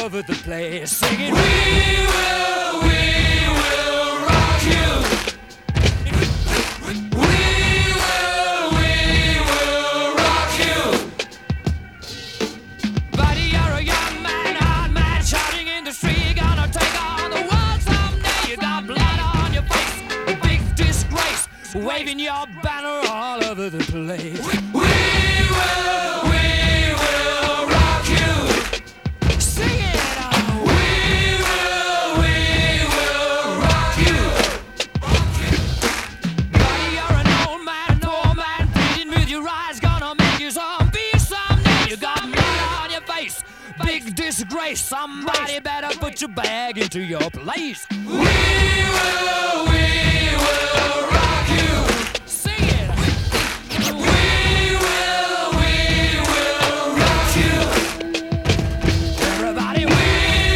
over the place singing, we will rock you. We will rock you. buddy, you're a young man, hard man, shouting in the street, gonna take on the world someday. You got blood on your face, a big disgrace, waving your banner all over the place. We will rock you. Sing it out. We will rock you. Buddy, you're an old man, bleeding with your eyes, gonna make you zombie someday. You got blood on your face, big disgrace. Somebody better put your bag into your place. We will rock you. Sing it. We will rock you. Everybody, We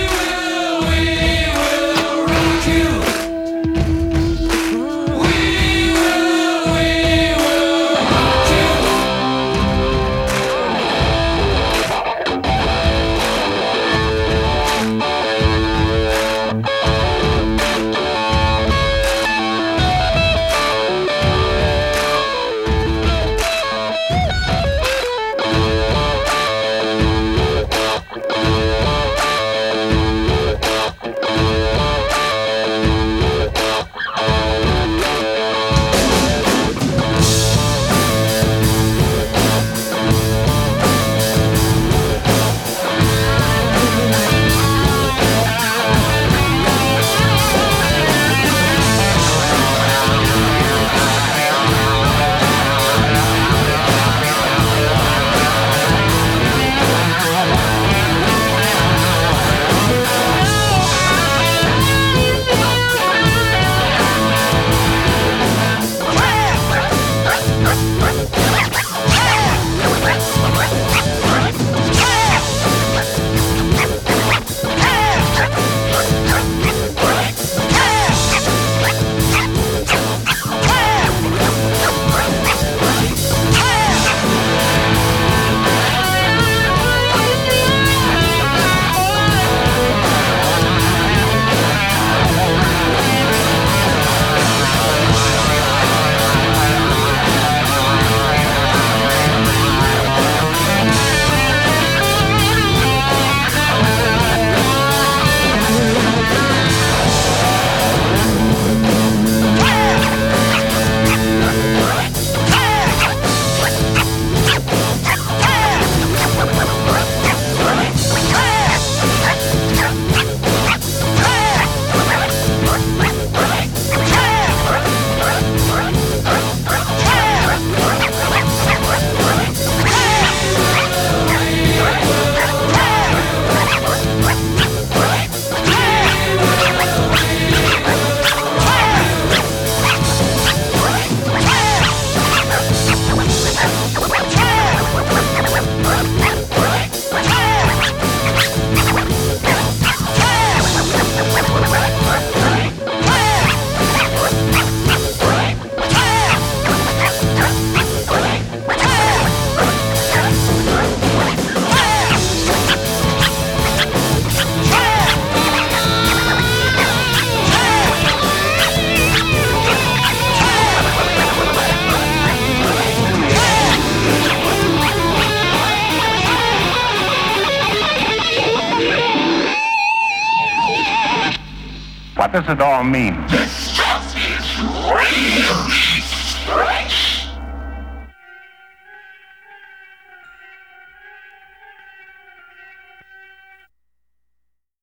will rock you. We will rock you. What does it all mean? This stuff is real.